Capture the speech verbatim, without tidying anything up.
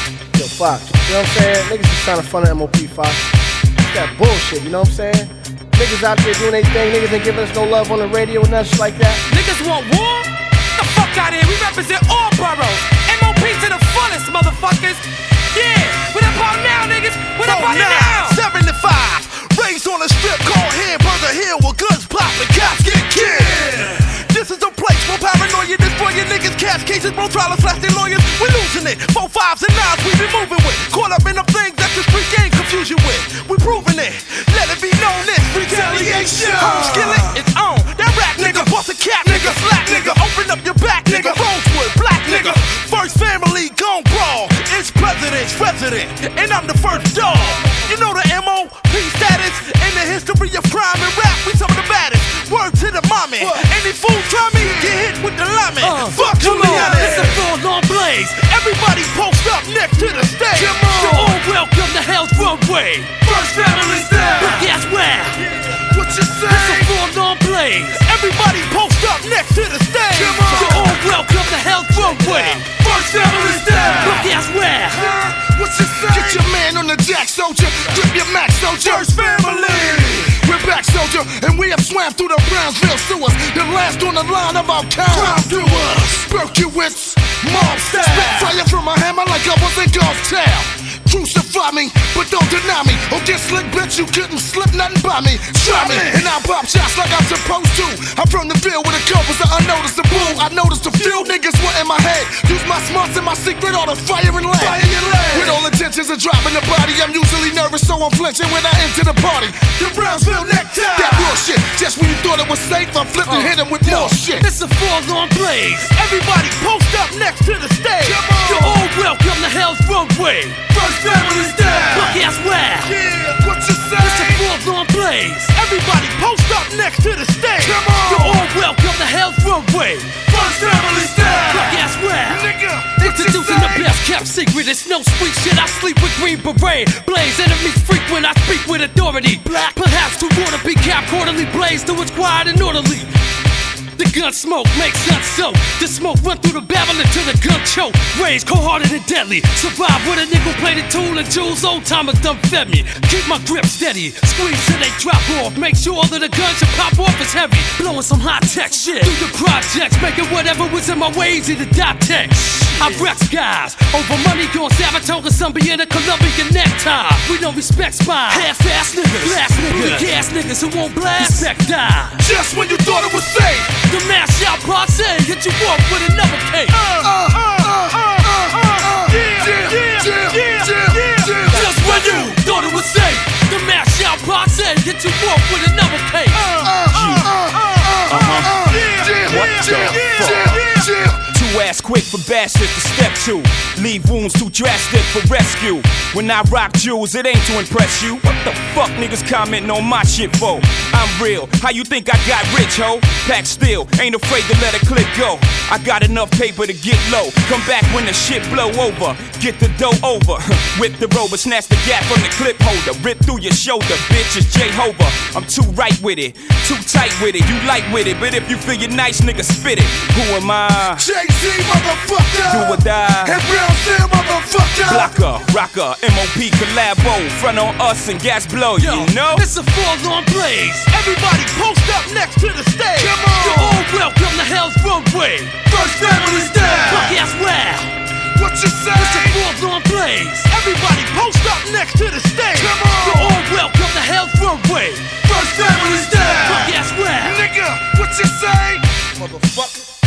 Yo, Fox, you know what I'm saying? Niggas is trying to front of M O P, Fox. It's that bullshit, you know what I'm saying? Niggas out there doing their thing, niggas ain't giving us no love on the radio and nothing like that. Niggas want war? Get the fuck out of here, we represent all boroughs. M O P to the fullest, motherfuckers. Yeah, what about now, niggas? What about it now? seventy-five, raised on a strip called Hamburger Hill where guns pop and cops get killed. This is a place where paranoia destroy your niggas, cash cases, bro, trial and slash their lawyers. We losing it, four fives and nines we be moving with. Caught up in them things that the street game confuse you with. We proving it, let it be known this retaliation. Home skillet, it's on. That rap nigga, bust a cap nigga, slack nigga, open up your back nigga, Rosewood, black nigga. First family gon' brawl. It's president's resident, and I'm the first dog. You know the M O P status in the history of crime and rap. We some of the baddest. Word to the mommy. Any fool try me, get hit with the lemon. Uh, Fuck Juliana. It's a full-on blaze. Everybody post up next to the stage. Come on. You're all welcome to Hell's Runway. First family style. Guess where? What you say? It's a full-on blaze. Everybody post up next to the stage. Come on. You're all welcome to Hell's Runway. First family style. Guess where? What you say? Get your man on the jack, soldier. Grip your max, soldier. First family. We're back, soldier, and we have swam through the Brownsville sewers. The last on the line of our kind. Crime doers. Berkowitz, mob style. Spit fire from my hammer like I was in God's tail. Crucify me, but don't deny me. Or get slick, bitch, you couldn't slip nothing by me. Try me, and I pop shots like I'm supposed to. I'm from the field with a compass that unnoticeable. I noticed a few niggas were in my head. Use my smarts and my secret, all the fire and lead. Fire your leg. With all intentions of dropping the body, I'm usually nervous, so I'm flinching when I enter the party. The Brownsville necktie. That bullshit, just when you thought it was safe, I flipped and hit him with more shit. It's a full-on blaze. Everybody post up next to the stage. You're all welcome to Hell's Runway. First family style. But guess where? Yeah, what you say? It's a full-on blaze. Everybody post up next to the stage. Come on. You're all welcome to Hell's Runway. First family style. But guess where? Nigga, introducing the best kept secret. It's no sweet shit. I sleep with green beret. Blaze enemies freak when I speak with authority. Black, perhaps to wanna be cap quarterly. Blaze till it's quiet and orderly. The gun smoke makes us so. The smoke run through the barrel until the gun choke. Raised cold-hearted and deadly. Survive with a nickel-plated tool and jewels. Old timers done fed me. Keep my grip steady. Squeeze till they drop off. Make sure that the gun should pop off is heavy. Blowing some high-tech shit through the projects, making whatever was in my way easy to dot text. I wreck guys over money going Saratoga, some be in a Colombian necktie. We don't respect spies. Half-ass niggas, blast niggas, gas niggas who won't blast. Respect die. Just when you thought it was safe. The mash out posse, hit you up with another cake. Uh, uh, uh, uh, uh, uh, yeah, yeah, yeah, yeah, yeah, yeah. Just when you thought it was safe, the mash out posse, hit you up with another cake. Uh, uh, uh, uh, uh, uh, yeah, what yeah, the yeah, fuck? yeah, yeah. Too ass quick for bastards to step to. Leave wounds too drastic for rescue. When I rock jewels, it ain't to impress you. What the fuck niggas commenting on my shit for? I'm real, how you think I got rich, ho? Pack still, ain't afraid to let a clip go. I got enough paper to get low. Come back when the shit blow over. Get the dough over. Whip the rover, snatch the gap from the clip holder. Rip through your shoulder, bitch, it's Jehovah. I'm too right with it, too tight with it. You light with it, but if you feel you're nice, nigga, spit it. Who am I? Jay-Z, motherfucker. Do or die. And Brownsville, motherfucker. Blocker, rocker, M O P collabo. Front on us and gas blow, Yo, you know? It's a full-on blaze. Everybody post up next to the stage. Come on. You're all welcome to Hell's Runway. First family style. But guess where? What you say? It's a full-on blaze. Everybody post up next to the stage. Come on. You're all welcome to Hell's Runway. First family style. But guess where? Nigga, what you say? Motherfucker.